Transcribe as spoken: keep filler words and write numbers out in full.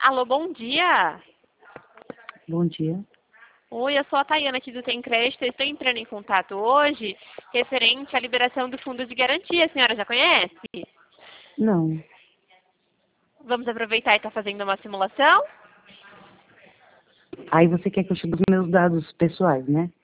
Alô, bom dia. Bom dia. Oi, eu sou a Tayana aqui do Tem Crédito. Eu estou entrando em contato hoje referente à liberação do fundo de garantia. A senhora já conhece? Não. Vamos aproveitar e estar fazendo uma simulação? Aí você quer que eu chegue os meus dados pessoais, né?